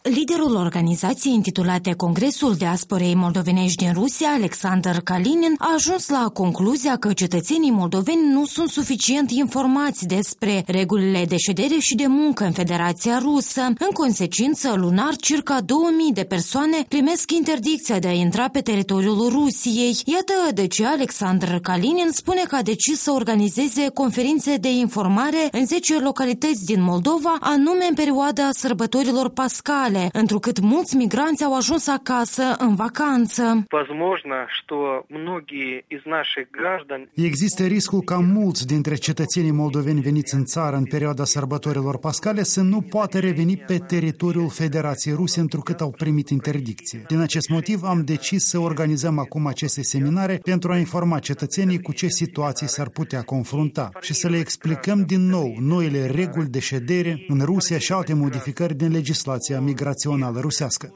Liderul organizației intitulate Congresul Diasporei Moldovenești din Rusia, Alexander Kalinin, a ajuns la concluzia că cetățenii moldoveni nu sunt suficient informați despre regulile de ședere și de muncă în Federația Rusă. În consecință, lunar, circa 2000 de persoane primesc interdicția de a intra pe teritoriul Rusiei. Iată de ce Alexander Kalinin spune că a decis să organizeze conferințe de informare în 10 localități din Moldova, anume în perioada sărbătorilor pascale, întrucât mulți migranți au ajuns acasă în vacanță. Există riscul ca mulți dintre cetățenii moldoveni veniți în țară în perioada sărbătorilor pascale să nu poată reveni pe teritoriul Federației Ruse, întrucât au primit interdicție. Din acest motiv am decis să organizăm acum aceste seminare pentru a informa cetățenii cu ce situații s-ar putea confrunta și să le explicăm din nou noile reguli de ședere în Rusia și alte modificări din legislația migrațională rusească.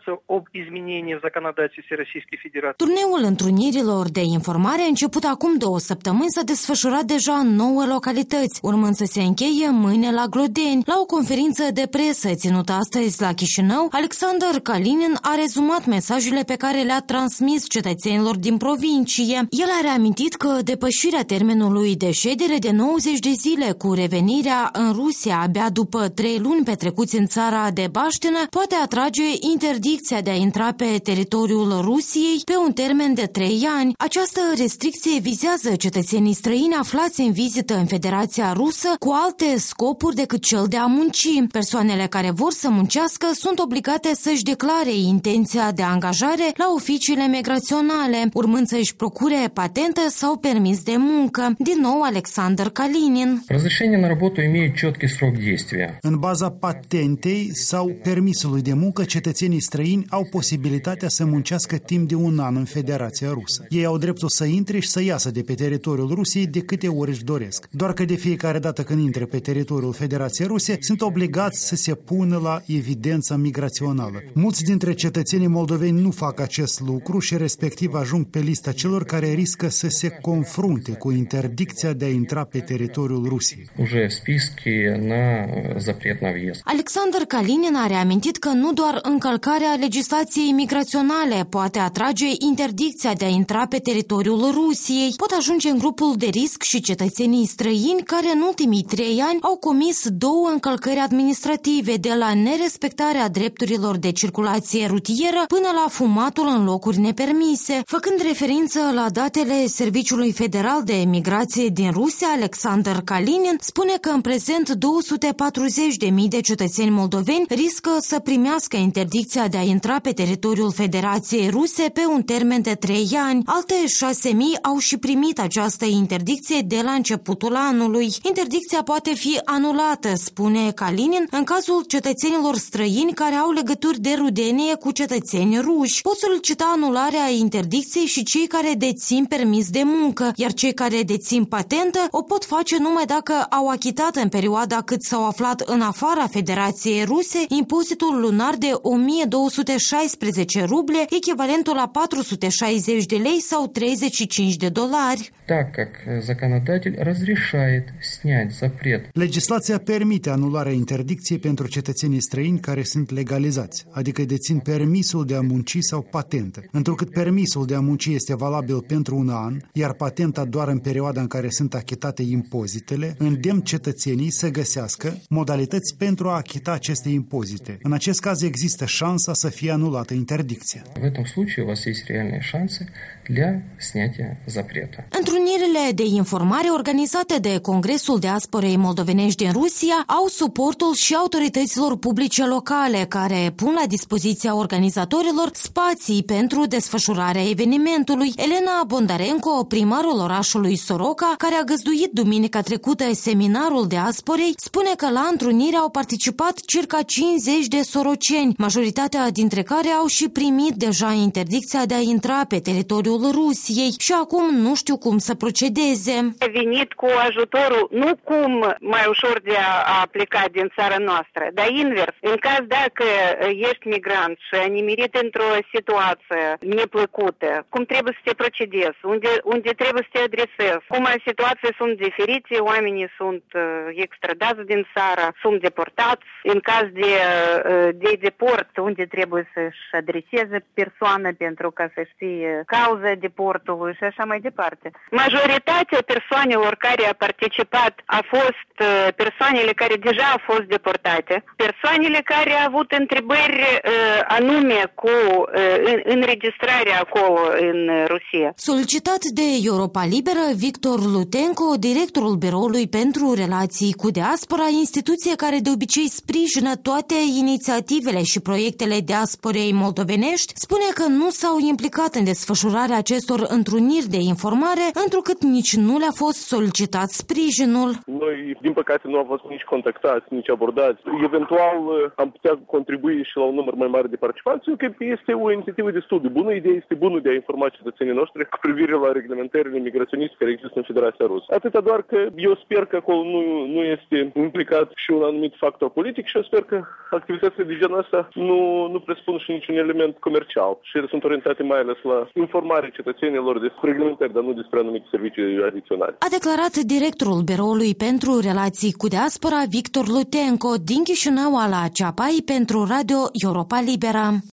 Turneul întrunirilor de informare a început acum 2 săptămâni, s-a desfășurat deja în 9 localități, urmând să se încheie mâine la Glodeni. La o conferință de presă ținută astăzi la Chișinău, Alexander Kalinin a rezumat mesajele pe care le-a transmis cetățenilor din provincie. El a reamintit că depășirea termenului de ședere de 90 de zile cu revenirea în Rusia abia după 3 luni petrecuți în țara de baștină poate atrage interdicția de a intra pe teritoriul Rusiei pe un termen de 3 ani. Această restricție vizează cetățenii străini aflați în vizită în Federația Rusă cu alte scopuri decât cel de a munci. Persoanele care vor să muncească sunt obligate să-și declare intenția de angajare la oficiile migraționale, urmând să-și procure patentă sau permis de muncă. Din nou, Alexander Kalinin. În baza patentei sau permisului de muncă, cetățenii străini au posibilitatea să muncească timp de 1 an în Federația Rusă. Ei au dreptul să intre și să iasă de pe teritoriul Rusiei de câte ori își doresc. Doar că de fiecare dată când intre pe teritoriul Federației Ruse, sunt obligați să se pună la evidența migrațională. Mulți dintre cetățenii moldoveni nu fac acest lucru și respectiv ajung pe lista celor care riscă să se confrunte cu interdicția de a intra pe teritoriul Rusiei. Alexander Kalinin a reamintit că nu doar încălcarea legislației migraționale poate atrage interdicția de a intra pe teritoriul Rusiei. Pot ajunge în grupul de risc și cetățenii străini care în ultimii 3 ani au comis 2 încălcări administrative, de la nerespectarea drepturilor de circulație rutieră până la fumatul în locuri nepermise. Făcând referință la datele Serviciului Federal de Migrație din Rusia, Alexander Kalinin spune că în prezent 240.000 de cetățeni moldoveni riscă să primească interdicția de a intra pe teritoriul Federației Ruse pe un termen de 3 ani. Alte 6.000 au și primit această interdicție de la începutul anului. Interdicția poate fi anulată, spune Kalinin, în cazul cetățenilor străini care au legături de rudenie cu cetățeni ruși. Pot solicita anularea interdicției și cei care dețin permis de muncă, iar cei care dețin patentă o pot face numai dacă au achitat în perioada cât s-au aflat în afara Federației Ruse impozitul lunar de 1216 ruble, echivalentul la 460 de lei sau 35 de dolari. Legislația permite anularea interdicției pentru cetățenii străini care sunt legalizați, adică dețin permisul de a munci sau patentă. Întrucât permisul de a munci este valabil pentru 1 an, iar patenta doar în perioada în care sunt achitate impozitele, îndemn cetățenii să găsească modalități pentru a achita aceste impozite. În acest caz există șansa să fie anulată interdicția. Întrunirile de informare organizate de Congresul Diasporei Moldovenești din Rusia au suportul și autorităților publice locale, care pun la dispoziția organizatorilor spații pentru desfășurarea evenimentului. Elena Bondarenko, primarul orașului Soroca, care a găzduit duminica trecută seminarul Diasporei, spune că la întrunire au participat circa 50 de soroceni, majoritatea dintre care au și primit deja interdicția de a intra pe teritoriul Rusiei și acum nu știu cum să să procedeze. A venit cu ajutorul nu cum mai ușor de a pleca din țara noastră, dar invers. În caz dacă ești migrant și ai nimerit într-o situație neplăcută, cum trebuie să te procedezi, unde trebuie să te adresezi, cum situații sunt diferite, oamenii sunt extradați din țară, sunt deportați. În caz de deport, unde trebuie să-și adreseze persoana pentru ca să știe cauza deportului și așa mai departe. Majoritatea persoanelor care a participat a fost persoanele care deja au fost deportate, persoanele care au avut întrebări anume cu înregistrarea acolo în Rusia. Solicitat de Europa Liberă, Victor Lutenco, directorul Biroului pentru Relații cu Diaspora, instituție care de obicei sprijină toate inițiativele și proiectele diasporei moldovenești, spune că nu s-au implicat în desfășurarea acestor întruniri de informare, întrucât nici nu le-a fost solicitat sprijinul. Noi, din păcate, nu am fost nici contactați, nici abordați. Eventual, am putea contribui și la un număr mai mare de participanți, pentru că este o inițiativă destul de bună. Ideea este bună de a informa cetățenii noștri cu privire la reglementările migraționiste care există în Federația Rusă. Atâta doar că eu sper că acolo nu este implicat și un anumit factor politic și eu sper că activitățile de genul ăsta nu presupun și niciun element comercial și ele sunt orientate mai ales la informarea cetățenilor despre reglementări, dar nu despre anumite servicii adiționale. A declarat directorul Biroului pentru Relații cu Diaspora, Victor Lutenco, din Chișinău, la Ceapai, pentru Radio Europa Liberă.